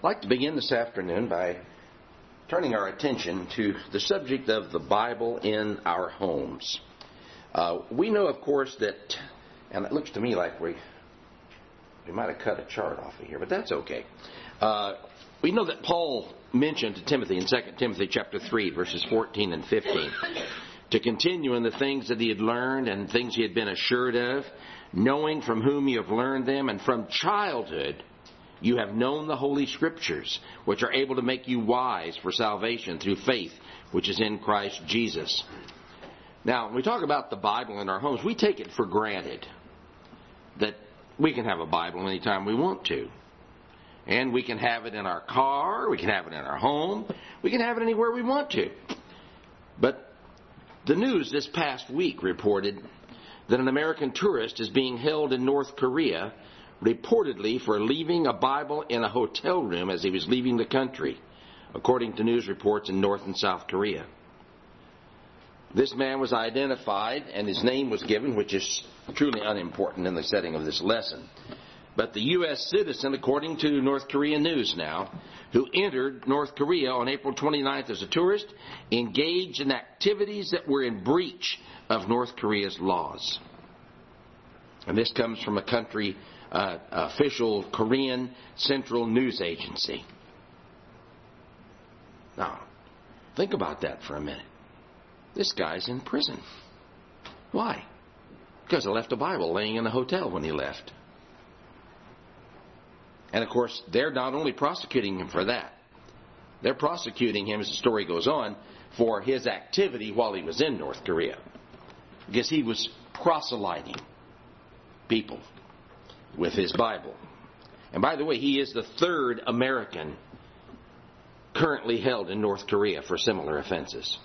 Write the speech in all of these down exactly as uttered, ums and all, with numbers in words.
like to begin this afternoon by turning our attention to the subject of the Bible in our homes. Uh, we know, of course, that, and it looks to me like we we might have cut a chart off of here, but that's okay. Uh, we know that Paul mentioned to Timothy in Second Timothy chapter three, verses fourteen and fifteen, to continue in the things that he had learned and things he had been assured of, knowing from whom you have learned them, and from childhood you have known the Holy Scriptures, which are able to make you wise for salvation through faith, which is in Christ Jesus. Now, when we talk about the Bible in our homes, we take it for granted that we can have a Bible anytime we want to. And we can have it in our car, we can have it in our home, we can have it anywhere we want to. But the news this past week reported that an American tourist is being held in North Korea, reportedly for leaving a Bible in a hotel room as he was leaving the country, according to news reports in North and South Korea. This man was identified and his name was given, which is truly unimportant in the setting of this lesson. But the U S citizen, according to North Korean news now, who entered North Korea on April twenty-ninth as a tourist, engaged in activities that were in breach of North Korea's laws. And this comes from a country uh, official Korean Central News Agency. Now, think about that for a minute. This guy's in prison. Why? Because he left a Bible laying in the hotel when he left. And of course, they're not only prosecuting him for that, they're prosecuting him, as the story goes on, for his activity while he was in North Korea. Because he was proselyting people with his Bible. And by the way, he is the third American currently held in North Korea for similar offenses.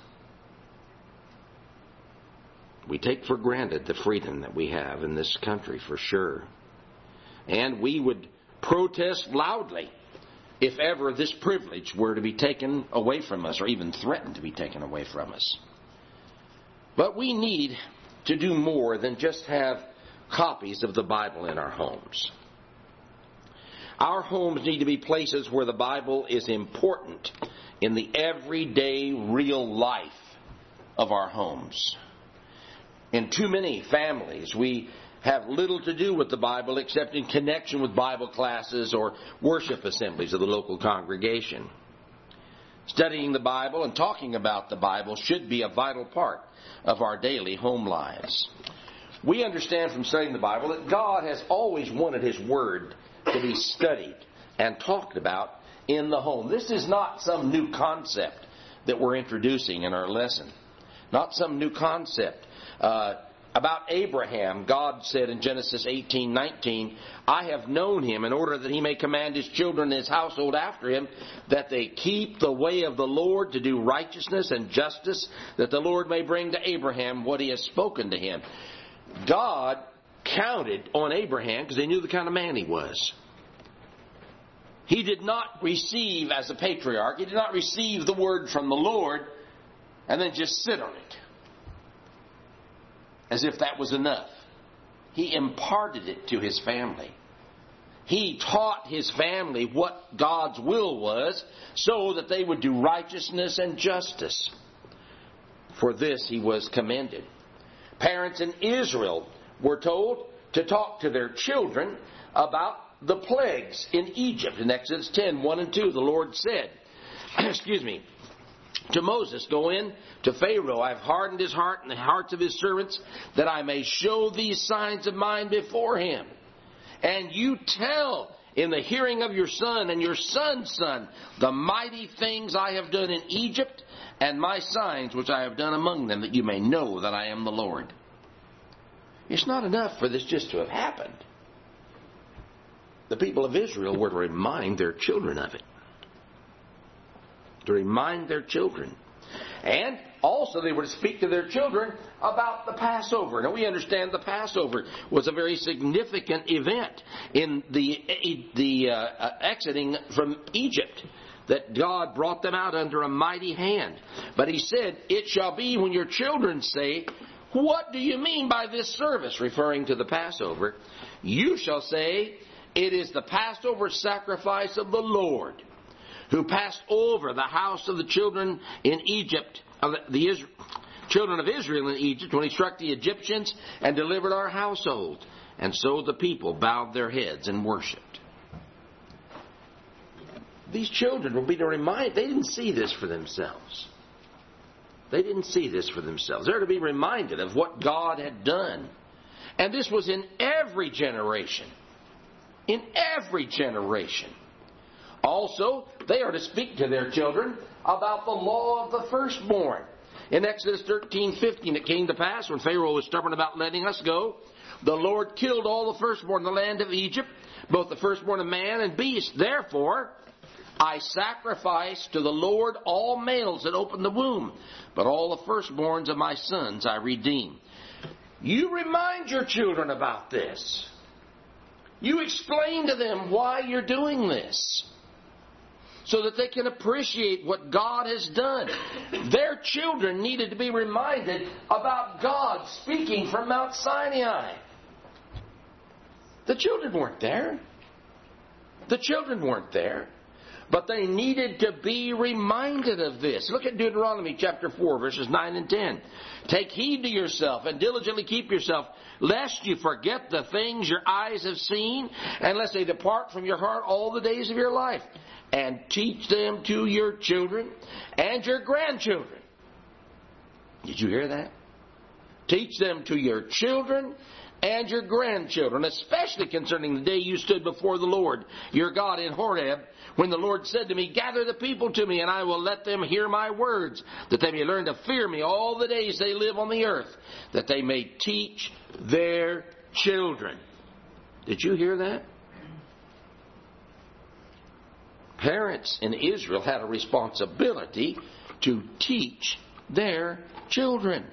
We take for granted the freedom that we have in this country, for sure. And we would protest loudly if ever this privilege were to be taken away from us, or even threatened to be taken away from us. But we need to do more than just have copies of the Bible in our homes. Our homes need to be places where the Bible is important in the everyday real life of our homes. In too many families, we have little to do with the Bible except in connection with Bible classes or worship assemblies of the local congregation. Studying the Bible and talking about the Bible should be a vital part of our daily home lives. We understand from studying the Bible that God has always wanted His Word to be studied and talked about in the home. This is not some new concept that we're introducing in our lesson. Not some new concept. Uh, about Abraham, God said in Genesis eighteen nineteen, I have known him in order that he may command his children and his household after him, that they keep the way of the Lord to do righteousness and justice, that the Lord may bring to Abraham what he has spoken to him. God counted on Abraham because they knew the kind of man he was. He did not receive as a patriarch, he did not receive the word from the Lord and then just sit on it as if that was enough. He imparted it to his family. He taught his family what God's will was so that they would do righteousness and justice. For this he was commended. Parents in Israel were told to talk to their children about the plagues in Egypt. In Exodus ten, one and two, the Lord said, excuse me, to Moses, go in to Pharaoh. I have hardened his heart and the hearts of his servants, that I may show these signs of mine before him. And you tell in the hearing of your son and your son's son the mighty things I have done in Egypt, and my signs which I have done among them, that you may know that I am the Lord. It's not enough for this just to have happened. The people of Israel were to remind their children of it. To remind their children. And also they were to speak to their children about the Passover. Now we understand the Passover was a very significant event in the, the uh, exiting from Egypt, that God brought them out under a mighty hand. But he said, it shall be when your children say, what do you mean by this service? Referring to the Passover. You shall say, it is the Passover sacrifice of the Lord. who passed over the house of the children in Egypt, of the, the Israel, children of Israel in Egypt, when he struck the Egyptians and delivered our household. And so the people bowed their heads and worshipped. These children will be to remind, they didn't see this for themselves. They didn't see this for themselves. They're to be reminded of what God had done. And this was in every generation. In every generation. Also, they are to speak to their children about the law of the firstborn. In Exodus thirteen fifteen, it came to pass when Pharaoh was stubborn about letting us go, the Lord killed all the firstborn in the land of Egypt, both the firstborn of man and beast. Therefore, I sacrifice to the Lord all males that open the womb, but all the firstborns of my sons I redeem. You remind your children about this. You explain to them why you're doing this, so that they can appreciate what God has done. Their children needed to be reminded about God speaking from Mount Sinai. The children weren't there. The children weren't there. But they needed to be reminded of this. Look at Deuteronomy chapter four, verses nine and ten. Take heed to yourself and diligently keep yourself, lest you forget the things your eyes have seen, and lest they depart from your heart all the days of your life. And teach them to your children and your grandchildren. Did you hear that? Teach them to your children and your grandchildren, especially concerning the day you stood before the Lord your God in Horeb, when the Lord said to me, gather the people to me, and I will let them hear my words, that they may learn to fear me all the days they live on the earth, that they may teach their children. Did you hear that? Parents in Israel had a responsibility to teach their children.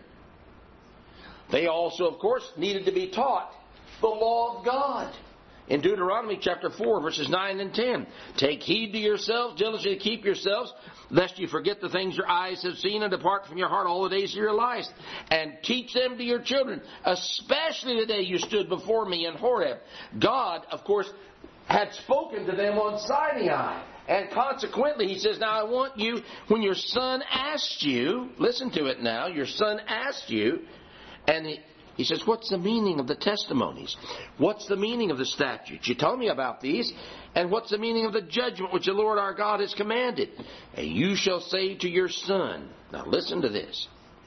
They also, of course, needed to be taught the law of God. In Deuteronomy chapter four, verses nine and ten, take heed to yourselves, diligently keep yourselves, lest you forget the things your eyes have seen and depart from your heart all the days of your lives. And teach them to your children, especially the day you stood before me in Horeb. God, of course, had spoken to them on Sinai. And consequently, he says, now I want you, when your son asked you, listen to it now, your son asked you, and he, he says, what's the meaning of the testimonies? What's the meaning of the statutes? You told me about these. And what's the meaning of the judgment which the Lord our God has commanded? And you shall say to your son, now listen to this.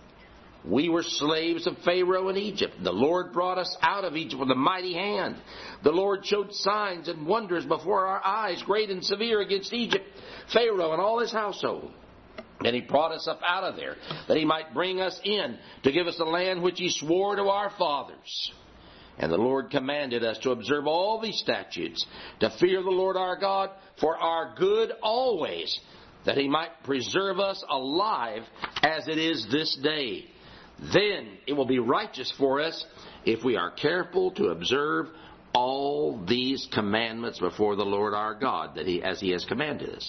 We were slaves of Pharaoh in Egypt. The Lord brought us out of Egypt with a mighty hand. The Lord showed signs and wonders before our eyes, great and severe, against Egypt, Pharaoh and all his household. And he brought us up out of there, that he might bring us in to give us the land which he swore to our fathers. And the Lord commanded us to observe all these statutes, to fear the Lord our God for our good always, that he might preserve us alive as it is this day. Then it will be righteous for us if we are careful to observe all these commandments before the Lord our God, that he, as he has commanded us.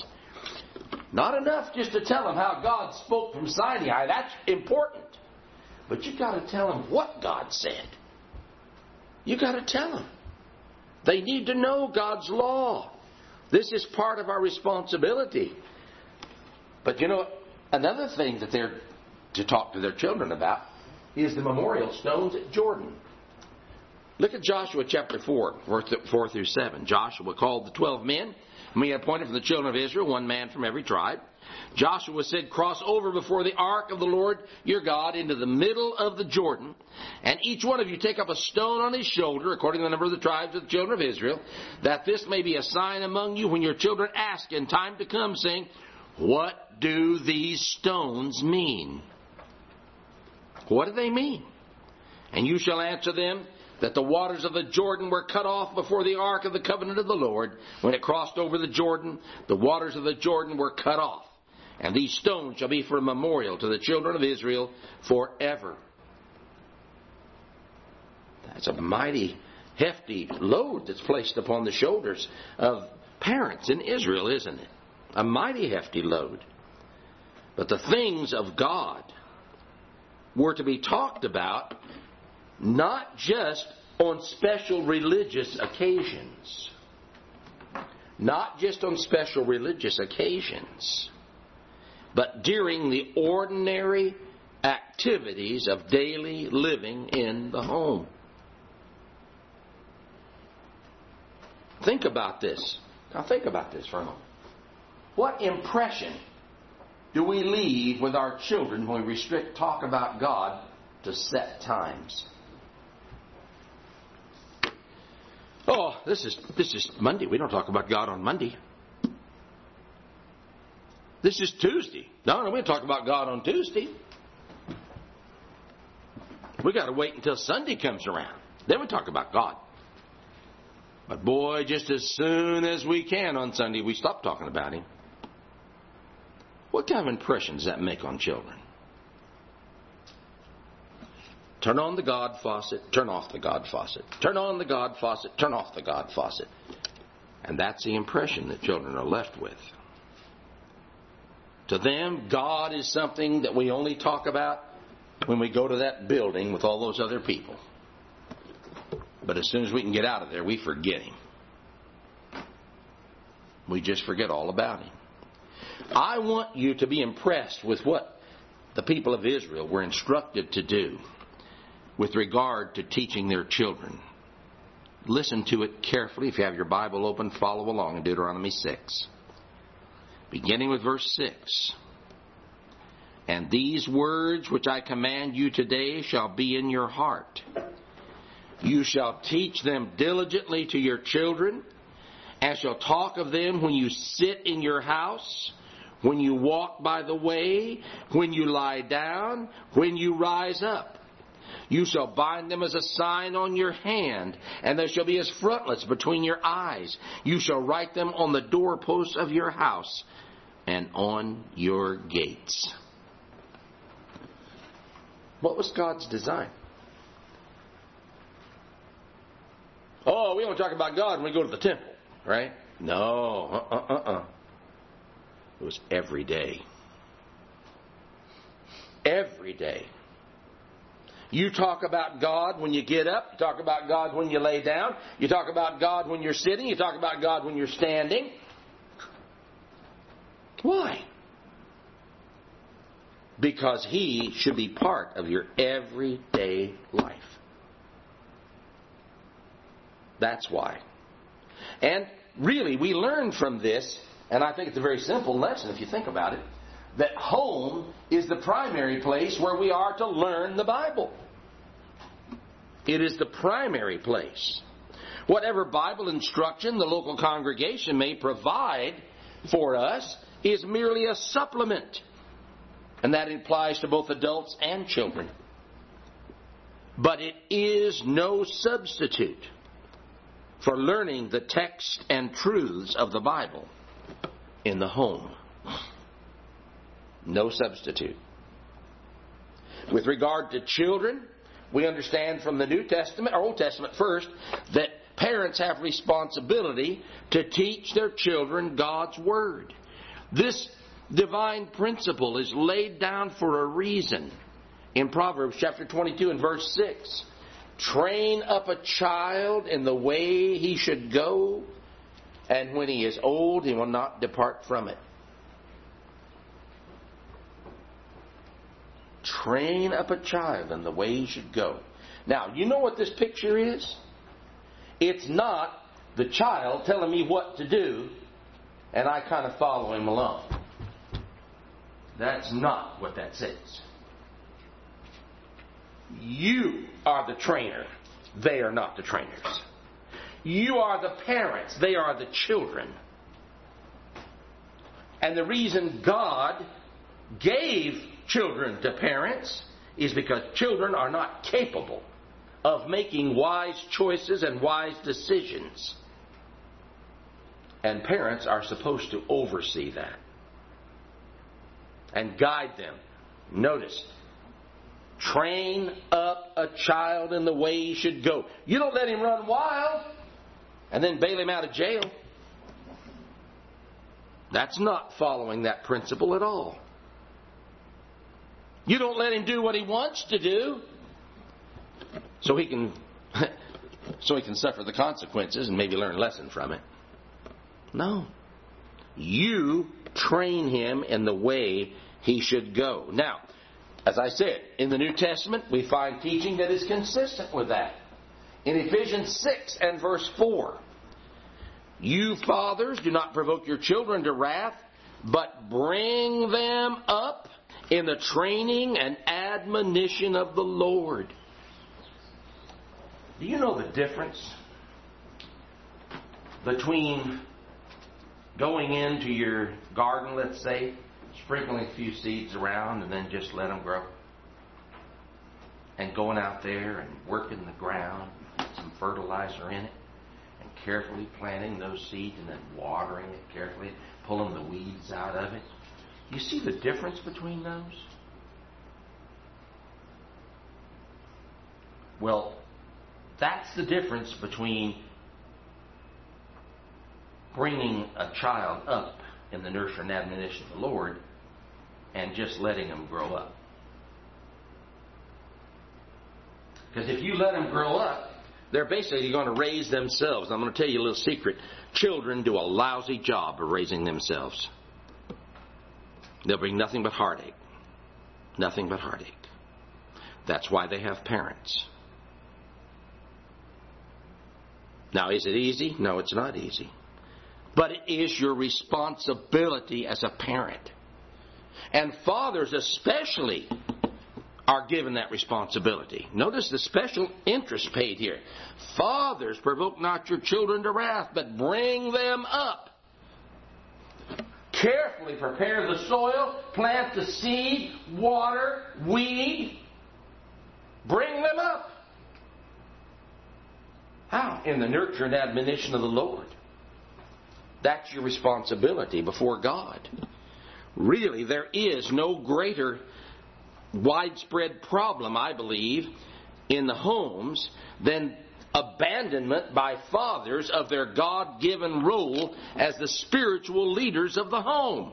Not enough just to tell them how God spoke from Sinai. That's important. But you've got to tell them what God said. You've got to tell them. They need to know God's law. This is part of our responsibility. But you know, another thing that they're to talk to their children about is the memorial stones at Jordan. Look at Joshua chapter four, four through seven. Joshua called the twelve men, whom he had appointed from the children of Israel, one man from every tribe. Joshua said, cross over before the ark of the Lord your God into the middle of the Jordan, and each one of you take up a stone on his shoulder, according to the number of the tribes of the children of Israel, that this may be a sign among you when your children ask in time to come, saying, what do these stones mean? What do they mean? And you shall answer them that the waters of the Jordan were cut off before the ark of the covenant of the Lord. When it crossed over the Jordan, the waters of the Jordan were cut off. And these stones shall be for a memorial to the children of Israel forever. That's a mighty, hefty load that's placed upon the shoulders of parents in Israel, isn't it? A mighty hefty load. But the things of God were to be talked about not just on special religious occasions, not just on special religious occasions, but during the ordinary activities of daily living in the home. Think about this. Now think about this for a moment. What impression do we leave with our children when we restrict talk about God to set times? Oh, this is this is Monday. We don't talk about God on Monday. This is Tuesday. No, no, we don't talk about God on Tuesday. We got to wait until Sunday comes around. Then we talk about God. But boy, just as soon as we can on Sunday, we stop talking about Him. What kind of impression does that make on children? Turn on the God faucet, turn off the God faucet. Turn on the God faucet, turn off the God faucet. And that's the impression that children are left with. To them, God is something that we only talk about when we go to that building with all those other people. But as soon as we can get out of there, we forget Him. We just forget all about Him. I want you to be impressed with what the people of Israel were instructed to do with regard to teaching their children. Listen to it carefully. If you have your Bible open, follow along in Deuteronomy six. Beginning with verse six. And these words which I command you today shall be in your heart. You shall teach them diligently to your children, and shall talk of them when you sit in your house, when you walk by the way, when you lie down, when you rise up. You shall bind them as a sign on your hand, and they shall be as frontlets between your eyes. You shall write them on the doorposts of your house and on your gates. What was God's design? Oh, we don't talk about God when we go to the temple, right? No, uh, uh, uh, uh. It was every day. Every day. You talk about God when you get up. You talk about God when you lay down. You talk about God when you're sitting. You talk about God when you're standing. Why? Because He should be part of your everyday life. That's why. And really, we learn from this, and I think it's a very simple lesson if you think about it, that home is the primary place where we are to learn the Bible. It is the primary place. Whatever Bible instruction the local congregation may provide for us is merely a supplement. And that applies to both adults and children. But it is no substitute for learning the text and truths of the Bible in the home. No substitute. With regard to children, we understand from the New Testament, or Old Testament first, that parents have responsibility to teach their children God's Word. This divine principle is laid down for a reason. In Proverbs chapter twenty-two and verse six, train up a child in the way he should go, and when he is old, he will not depart from it. Train up a child in the way he should go. Now, you know what this picture is? It's not the child telling me what to do, and I kind of follow him along. That's not what that says. You are the trainer. They are not the trainers. You are the parents. They are the children. And the reason God gave children to parents is because children are not capable of making wise choices and wise decisions. And parents are supposed to oversee that and guide them. Notice, train up a child in the way he should go. You don't let him run wild and then bail him out of jail. That's not following that principle at all. You don't let him do what he wants to do so he can so he can suffer the consequences and maybe learn a lesson from it. No. You train him in the way he should go. Now, as I said, in the New Testament, we find teaching that is consistent with that. In Ephesians six and verse four, you fathers, do not provoke your children to wrath, but bring them up in the training and admonition of the Lord. Do you know the difference between going into your garden, let's say, sprinkling a few seeds around and then just let them grow, and going out there and working the ground, put some fertilizer in it, and carefully planting those seeds and then watering it carefully, pulling the weeds out of it? You see the difference between those? Well, that's the difference between bringing a child up in the nurture and admonition of the Lord and just letting them grow up. Because if you let them grow up, they're basically going to raise themselves. I'm going to tell you a little secret. Children do a lousy job of raising themselves. They'll bring nothing but heartache. Nothing but heartache. That's why they have parents. Now, is it easy? No, it's not easy. But it is your responsibility as a parent. And fathers especially are given that responsibility. Notice the special interest paid here. Fathers, provoke not your children to wrath, but bring them up. Carefully prepare the soil, plant the seed, water, weed. Bring them up. How? In the nurture and admonition of the Lord. That's your responsibility before God. Really, there is no greater widespread problem, I believe, in the homes than abandonment by fathers of their God-given role as the spiritual leaders of the home.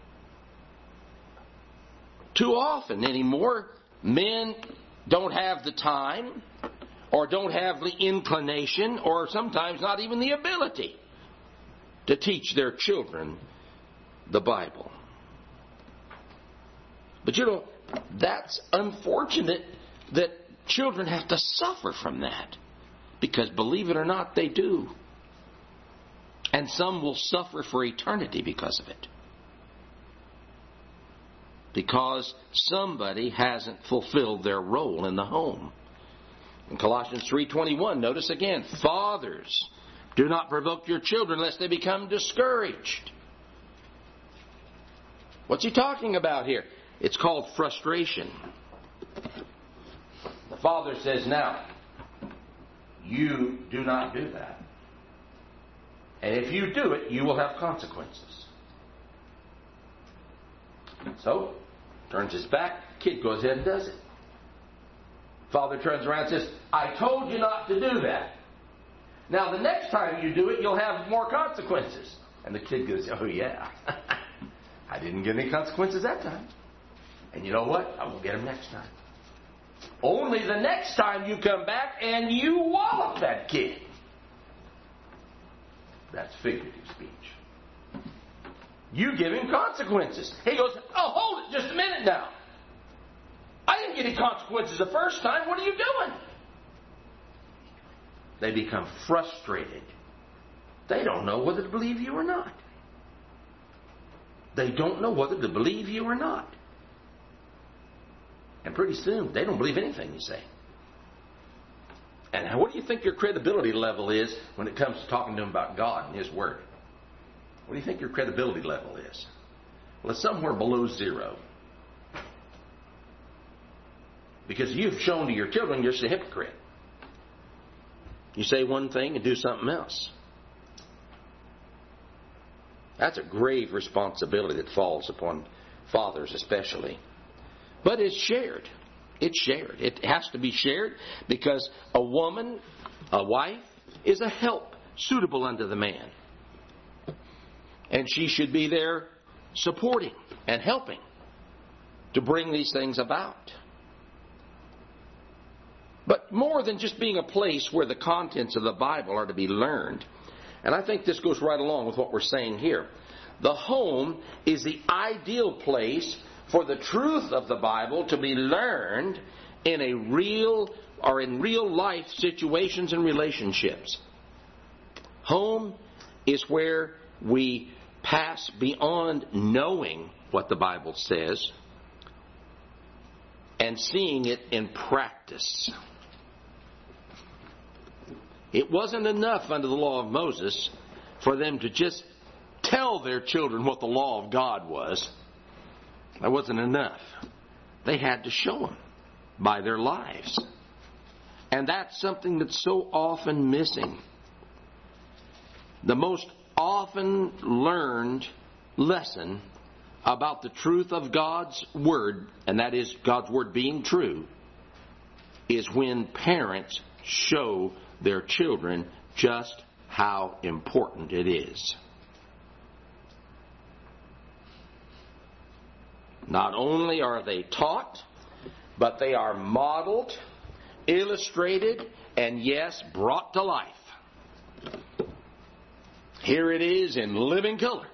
Too often anymore, men don't have the time, or don't have the inclination, or sometimes not even the ability to teach their children the Bible. But you know, that's unfortunate that children have to suffer from that. Because believe it or not, they do. And some will suffer for eternity because of it. Because somebody hasn't fulfilled their role in the home. In Colossians three twenty-one, notice again, fathers, do not provoke your children lest they become discouraged. What's he talking about here? It's called frustration. The father says, now, you do not do that. And if you do it, you will have consequences. So, turns his back, kid goes ahead and does it. Father turns around and says, I told you not to do that. Now, the next time you do it, you'll have more consequences. And the kid goes, oh, yeah. I didn't get any consequences that time. And you know what? I won't get them next time. Only the next time you come back and you wallop that kid. That's figurative speech. You give him consequences. He goes, oh, hold it just a minute now. I didn't get any consequences the first time. What are you doing? They become frustrated. They don't know whether to believe you or not. They don't know whether to believe you or not. And pretty soon, they don't believe anything you say. And what do you think your credibility level is when it comes to talking to them about God and His Word? What do you think your credibility level is? Well, it's somewhere below zero. Because you've shown to your children you're just a hypocrite. You say one thing and do something else. That's a grave responsibility that falls upon fathers especially. But it's shared. It's shared. It has to be shared because a woman, a wife, is a help suitable unto the man. And she should be there supporting and helping to bring these things about. But more than just being a place where the contents of the Bible are to be learned, And I think this goes right along with what we're saying here. The home is the ideal place for the truth of the Bible to be learned in a real or in real life situations and relationships. Home is where we pass beyond knowing what the Bible says and seeing it in practice. It wasn't enough under the law of Moses for them to just tell their children what the law of God was. That wasn't enough. They had to show them by their lives. And that's something that's so often missing. The most often learned lesson about the truth of God's Word, and that is God's Word being true, is when parents show their children just how important it is. Not only are they taught, but they are modeled, illustrated, and yes, brought to life. Here it is in living color.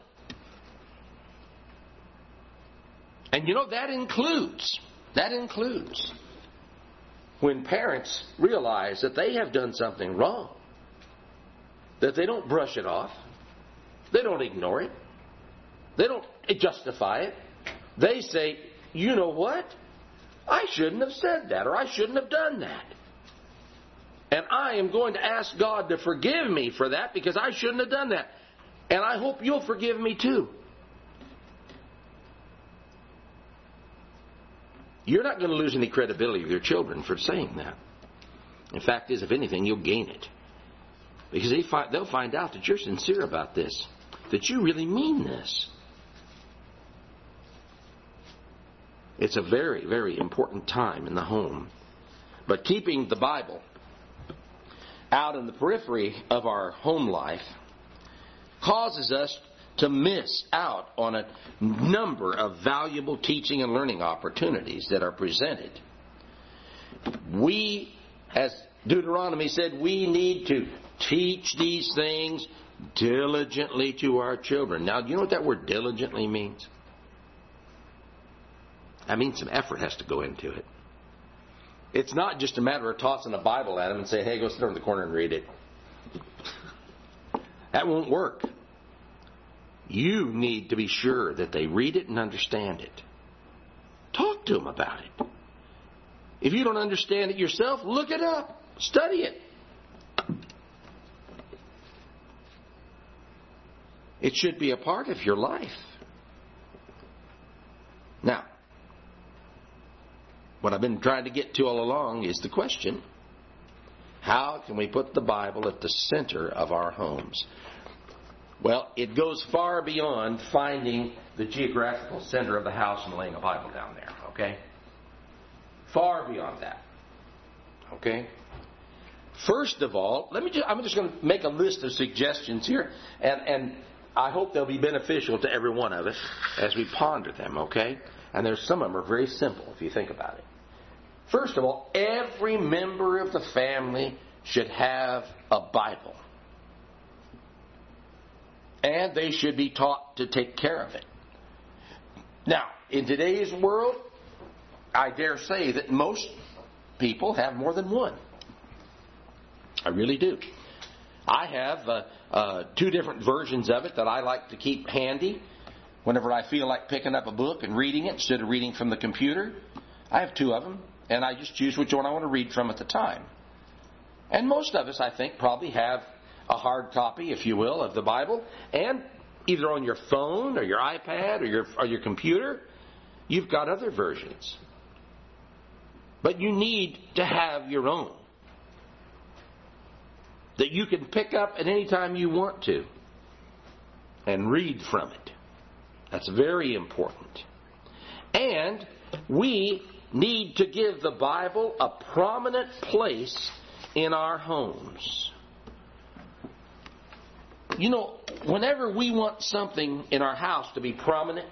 And you know, that includes, that includes when parents realize that they have done something wrong, that they don't brush it off, they don't ignore it, they don't justify it. They say, you know what? I shouldn't have said that, or I shouldn't have done that. And I am going to ask God to forgive me for that because I shouldn't have done that. And I hope you'll forgive me too. You're not going to lose any credibility with your children for saying that. In fact, is if anything, you'll gain it. Because they find, they'll find out that you're sincere about this, that you really mean this. It's a very, very important time in the home. But keeping the Bible out in the periphery of our home life causes us to miss out on a number of valuable teaching and learning opportunities that are presented. We, as Deuteronomy said, we need to teach these things diligently to our children. Now, do you know what that word diligently means? That means some effort has to go into it. It's not just a matter of tossing a Bible at them and saying, hey, go sit in the corner and read it. That won't work. You need to be sure that they read it and understand it. Talk to them about it. If you don't understand it yourself, look it up. Study it. It should be a part of your life. Now, what I've been trying to get to all along is the question, how can we put the Bible at the center of our homes? Well, it goes far beyond finding the geographical center of the house and laying a Bible down there, okay? Far beyond that, okay? First of all, let me just, I'm just going to make a list of suggestions here, and, and I hope they'll be beneficial to every one of us as we ponder them, okay? And there's some of them are very simple if you think about it. First of all, every member of the family should have a Bible. And they should be taught to take care of it. Now, in today's world, I dare say that most people have more than one. I really do. I have uh, uh, two different versions of it that I like to keep handy whenever I feel like picking up a book and reading it instead of reading from the computer. I have two of them, and I just choose which one I want to read from at the time. And most of us, I think, probably have a hard copy, if you will, of the Bible, and either on your phone or your iPad or your or your computer, you've got other versions. But you need to have your own that you can pick up at any time you want to and read from it. That's very important. And we need to give the Bible a prominent place in our homes. You know, whenever we want something in our house to be prominent,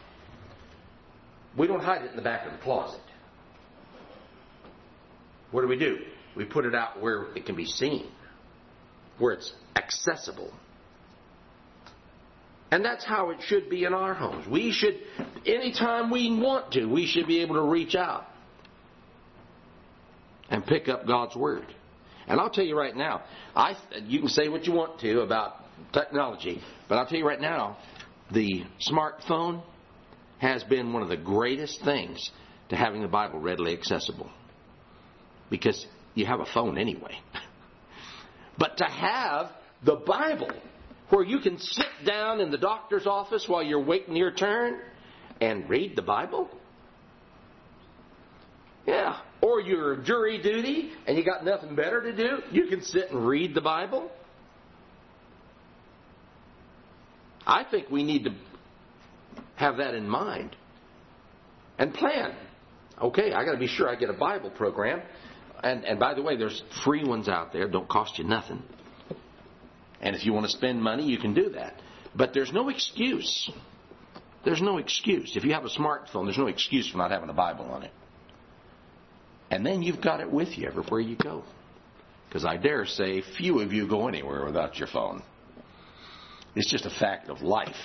we don't hide it in the back of the closet. What do we do? We put it out where it can be seen, where it's accessible. And that's how it should be in our homes. We should, anytime we want to, we should be able to reach out and pick up God's Word. And I'll tell you right now, I you can say what you want to about technology, but I'll tell you right now, the smartphone has been one of the greatest things to having the Bible readily accessible. Because you have a phone anyway. But to have the Bible where you can sit down in the doctor's office while you're waiting your turn and read the Bible? Yeah. Or you're jury duty and you got nothing better to do, you can sit and read the Bible. I think we need to have that in mind and plan. Okay, I got to be sure I get a Bible program. And, and by the way, there's free ones out there. Don't cost you nothing. And if you want to spend money, you can do that. But there's no excuse. There's no excuse. If you have a smartphone, there's no excuse for not having a Bible on it. And then you've got it with you everywhere you go. Because I dare say few of you go anywhere without your phone. It's just a fact of life.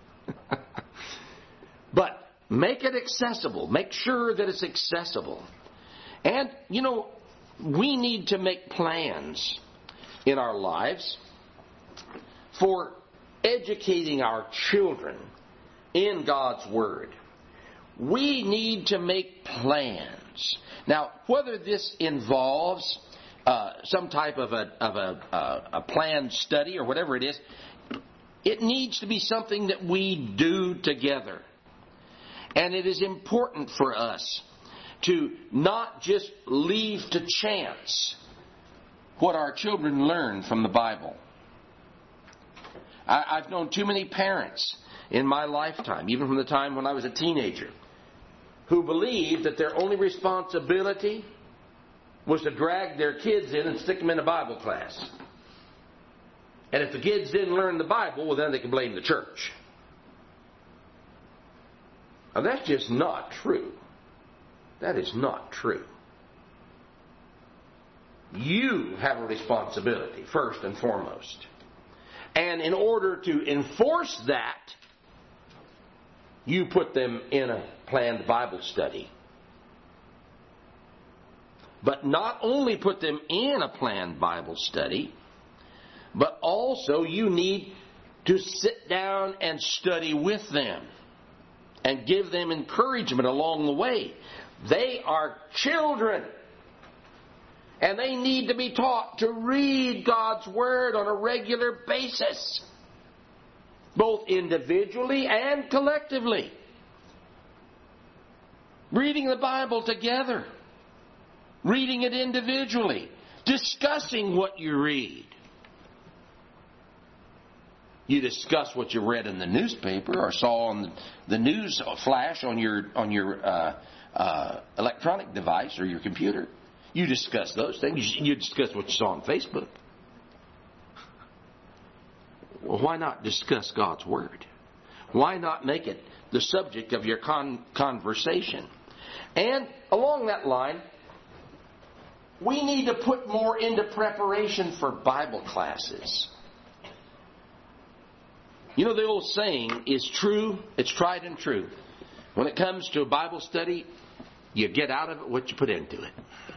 But make it accessible. Make sure that it's accessible. And, you know, we need to make plans in our lives for educating our children in God's Word. We need to make plans. Now, whether this involves uh, some type of a of a, uh, a planned study or whatever it is, it needs to be something that we do together. And it is important for us to not just leave to chance what our children learn from the Bible. I, I've known too many parents in my lifetime, even from the time when I was a teenager, who believed that their only responsibility was to drag their kids in and stick them in a Bible class. And if the kids didn't learn the Bible, well, then they could blame the church. Now, that's just not true. That is not true. You have a responsibility, first and foremost. And in order to enforce that, you put them in a planned Bible study. But not only put them in a planned Bible study, but also you need to sit down and study with them and give them encouragement along the way. They are children, and they need to be taught to read God's Word on a regular basis, both individually and collectively. Reading the Bible together, reading it individually, discussing what you read. You discuss what you read in the newspaper or saw on the news flash on your on your uh, uh, electronic device or your computer. You discuss those things. You discuss what you saw on Facebook. Well, why not discuss God's Word? Why not make it the subject of your con- conversation? And along that line, we need to put more into preparation for Bible classes. You know, the old saying is true, it's tried and true. When it comes to a Bible study, you get out of it what you put into it.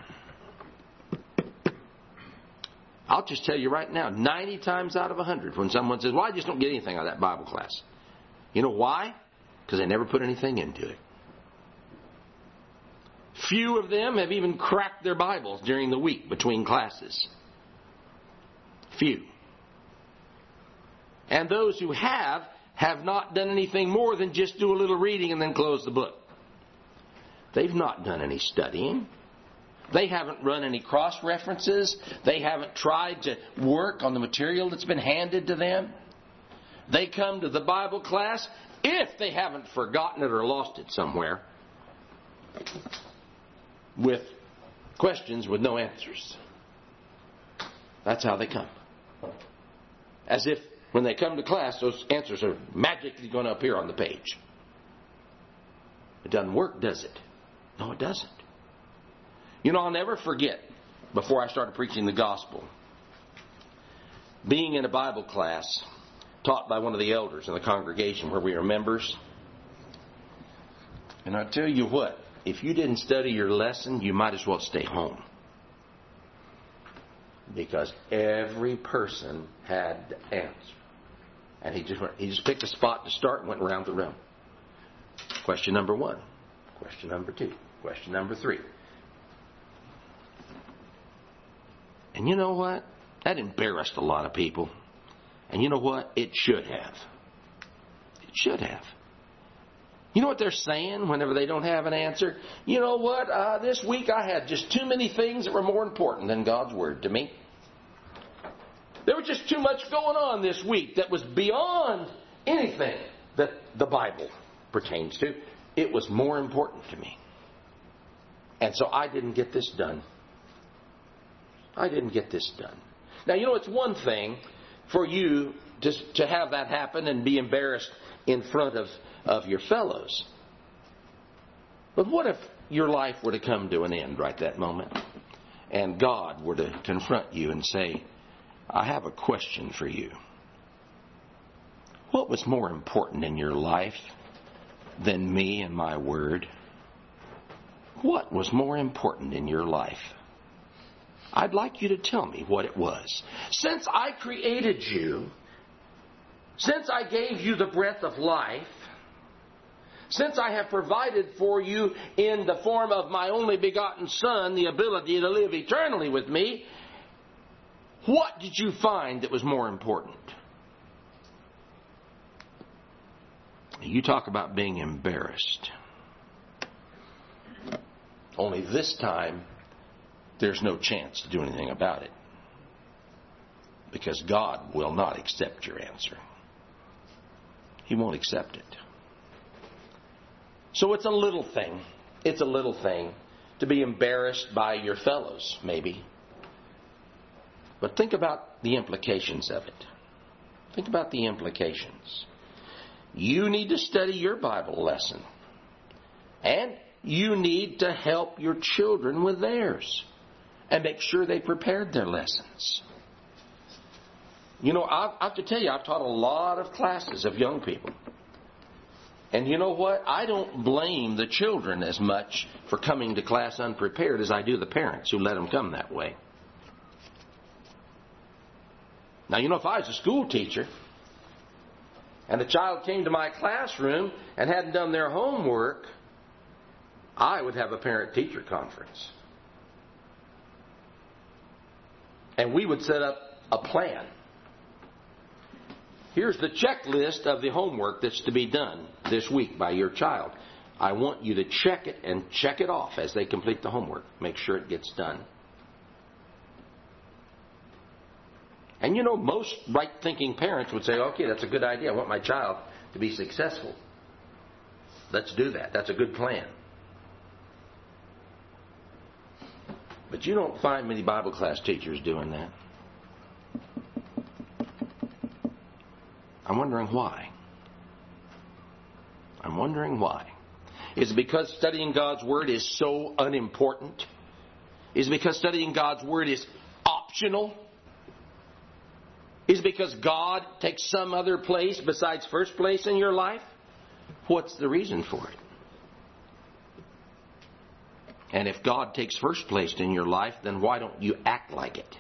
I'll just tell you right now, ninety times out of one hundred, when someone says, well, I just don't get anything out of that Bible class. You know why? Because they never put anything into it. Few of them have even cracked their Bibles during the week between classes. Few. And those who have, have not done anything more than just do a little reading and then close the book. They've not done any studying. They haven't run any cross-references. They haven't tried to work on the material that's been handed to them. They come to the Bible class, if they haven't forgotten it or lost it somewhere, with questions with no answers. That's how they come. As if when they come to class, those answers are magically going to appear on the page. It doesn't work, does it? No, it doesn't. You know, I'll never forget, before I started preaching the gospel, being in a Bible class, taught by one of the elders in the congregation where we are members. And I tell you what, if you didn't study your lesson, you might as well stay home. Because every person had the answer. And he just went, he just picked a spot to start and went around the room. Question number one. Question number two. Question number three. And you know what? That embarrassed a lot of people. And you know what? It should have. It should have. You know what they're saying whenever they don't have an answer? You know what? Uh, this week I had just too many things that were more important than God's Word to me. There was just too much going on this week that was beyond anything that the Bible pertains to. It was more important to me. And so I didn't get this done. I didn't get this done. Now, you know, it's one thing for you to, to have that happen and be embarrassed in front of, of your fellows. But what if your life were to come to an end right that moment and God were to confront you and say, I have a question for you. What was more important in your life than me and my word? What was more important in your life? I'd like you to tell me what it was. Since I created you, since I gave you the breath of life, since I have provided for you in the form of my only begotten Son the ability to live eternally with me, what did you find that was more important? You talk about being embarrassed. Only this time, there's no chance to do anything about it. Because God will not accept your answer. He won't accept it. So it's a little thing. It's a little thing to be embarrassed by your fellows, maybe. But think about the implications of it. Think about the implications. You need to study your Bible lesson. And you need to help your children with theirs. And make sure they prepared their lessons. You know, I have to tell you, I've taught a lot of classes of young people. And you know what? I don't blame the children as much for coming to class unprepared as I do the parents who let them come that way. Now, you know, if I was a school teacher and the child came to my classroom and hadn't done their homework, I would have a parent-teacher conference. And we would set up a plan. Here's the checklist of the homework that's to be done this week by your child. I want you to check it and check it off as they complete the homework. Make sure it gets done. And you know, most right-thinking parents would say, okay, that's a good idea. I want my child to be successful. Let's do that. That's a good plan. But you don't find many Bible class teachers doing that. I'm wondering why. I'm wondering why. Is it because studying God's Word is so unimportant? Is it because studying God's Word is optional? Is it because God takes some other place besides first place in your life? What's the reason for it? And if God takes first place in your life, then why don't you act like it?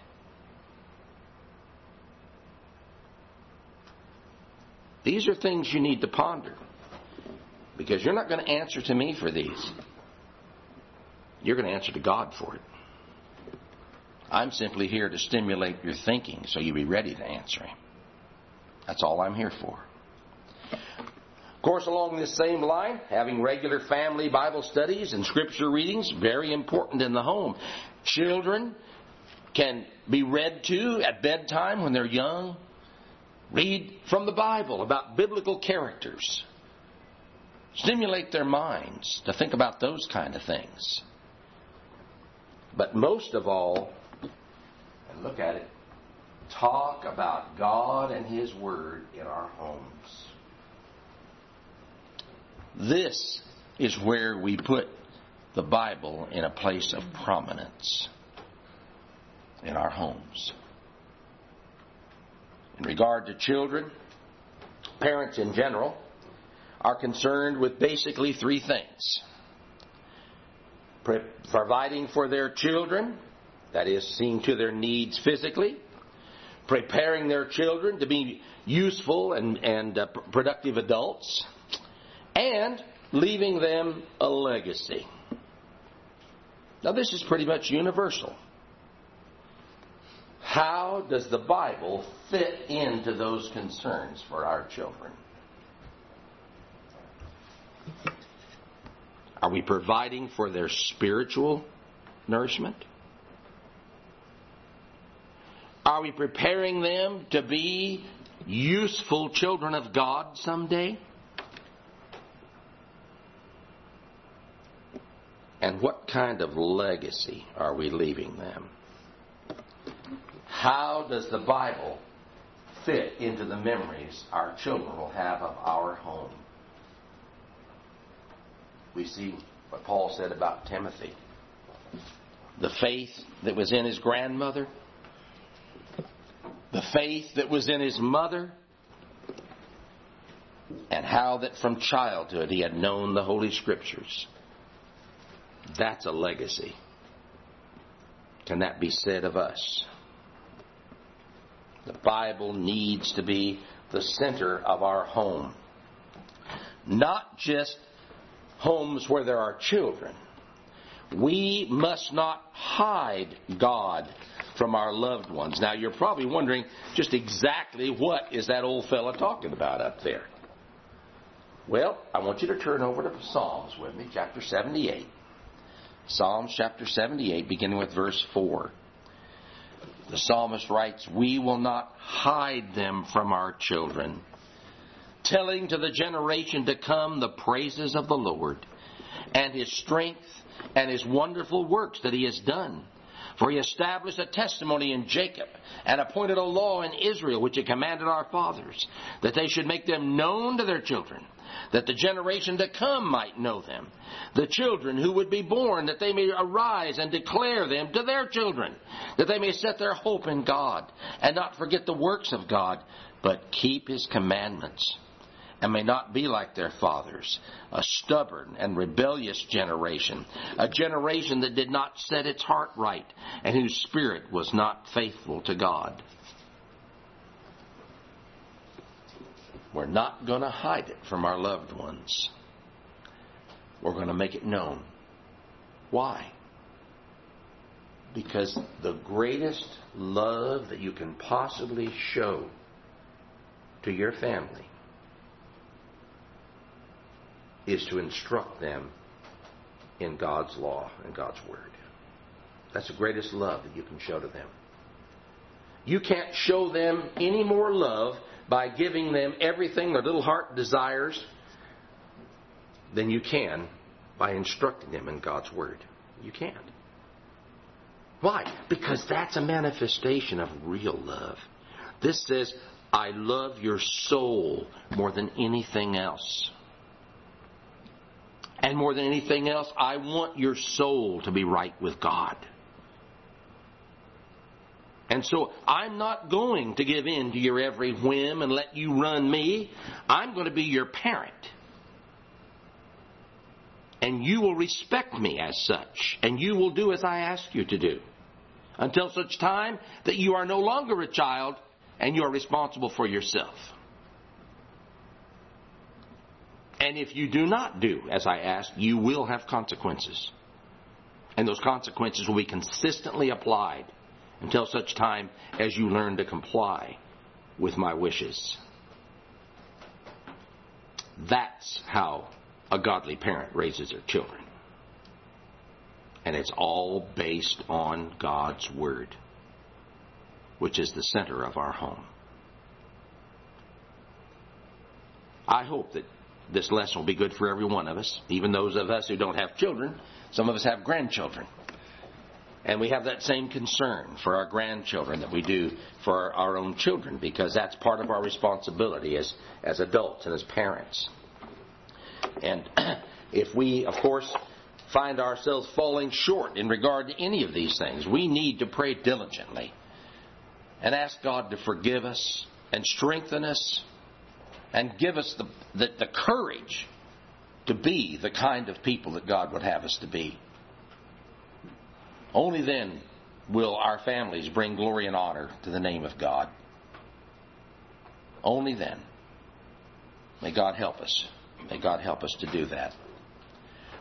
These are things you need to ponder. Because you're not going to answer to me for these. You're going to answer to God for it. I'm simply here to stimulate your thinking so you'll be ready to answer Him. That's all I'm here for. Of course, along this same line, having regular family Bible studies and scripture readings, very important in the home. Children can be read to at bedtime when they're young. Read from the Bible about biblical characters. Stimulate their minds to think about those kind of things. But most of all, and look at it, talk about God and His Word in our homes. This is where we put the Bible in a place of prominence in our homes. In regard to children, parents in general, are concerned with basically three things. Pre- providing for their children, that is, seeing to their needs physically, preparing their children to be useful and, and uh, productive adults, and leaving them a legacy. Now, this is pretty much universal. How does the Bible fit into those concerns for our children? Are we providing for their spiritual nourishment? Are we preparing them to be useful children of God someday? And what kind of legacy are we leaving them? How does the Bible fit into the memories our children will have of our home? We see what Paul said about Timothy. The faith that was in his grandmother, the faith that was in his mother, and how that from childhood he had known the Holy Scriptures. That's a legacy. Can that be said of us? The Bible needs to be the center of our home. Not just homes where there are children. We must not hide God from our loved ones. Now, you're probably wondering just exactly what is that old fella talking about up there. Well, I want you to turn over to Psalms with me, chapter seventy-eight. Psalms chapter seventy-eight, beginning with verse four. The psalmist writes, "We will not hide them from our children, telling to the generation to come the praises of the Lord, and His strength, and His wonderful works that He has done. For He established a testimony in Jacob, and appointed a law in Israel, which He commanded our fathers, that they should make them known to their children, that the generation to come might know them, the children who would be born, that they may arise and declare them to their children, that they may set their hope in God, and not forget the works of God, but keep His commandments, and may not be like their fathers, a stubborn and rebellious generation, a generation that did not set its heart right, and whose spirit was not faithful to God." We're not going to hide it from our loved ones. We're going to make it known. Why? Because the greatest love that you can possibly show to your family is to instruct them in God's law and God's Word. That's the greatest love that you can show to them. You can't show them any more love by giving them everything their little heart desires than you can by instructing them in God's Word. You can't. Why? Because that's a manifestation of real love. This says, "I love your soul more than anything else. And more than anything else, I want your soul to be right with God. And so I'm not going to give in to your every whim and let you run me. I'm going to be your parent. And you will respect me as such. And you will do as I ask you to do. Until such time that you are no longer a child and you are responsible for yourself. And if you do not do as I ask, you will have consequences. And those consequences will be consistently applied until such time as you learn to comply with my wishes." That's how a godly parent raises their children. And it's all based on God's Word, which is the center of our home. I hope that this lesson will be good for every one of us, even those of us who don't have children. Some of us have grandchildren. And we have that same concern for our grandchildren that we do for our own children, because that's part of our responsibility as, as adults and as parents. And if we, of course, find ourselves falling short in regard to any of these things, we need to pray diligently and ask God to forgive us and strengthen us and give us the, the, the courage to be the kind of people that God would have us to be. Only then will our families bring glory and honor to the name of God. Only then. May God help us. May God help us to do that.